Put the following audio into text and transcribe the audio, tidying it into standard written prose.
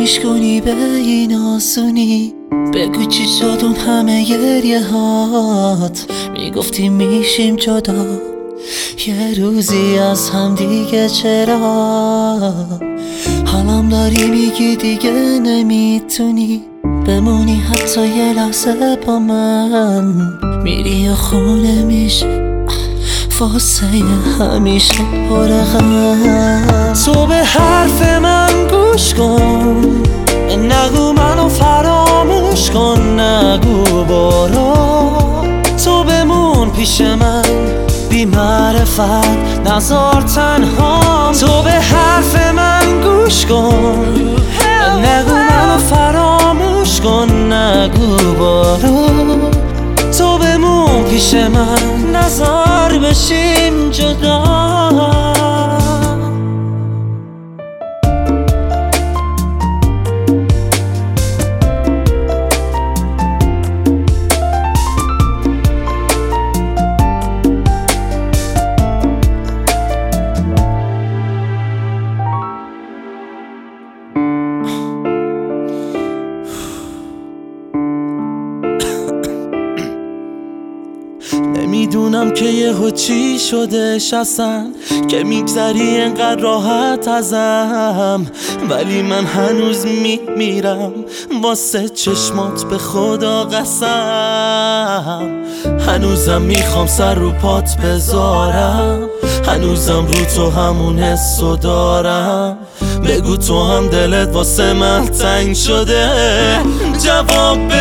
فراموش کنی به این آسونی. بگو چی شد اون همه گریه هات، میگفتی میشیم جدا یه روزی از هم دیگه. چرا حالم داری میگی دیگه نمیتونی بمونی حتی یه لحظه با من؟ میری و خونه میشه واسه همیشه پر غم. تو به حرف من گوش کن، نگو منو فراموش کن، نگو برو. تو بمون پیش من بی معرفت، نذار تنها. تو به حرف من گوش کن، نگو منو فراموش کن، نگو برو. تو بمون پیش من، نذار بشیم جدا. نمیدونم که یهو چی شدش اصلا که میگذری انقدر راحت ازم، ولی من هنوز میمیرم واسه چشمات، به خدا قسم. هنوزم میخوام سر رو پات بذارم، هنوزم رو تو همون حسو دارم. بگو تو هم دلت واسه من تنگ شده، جواب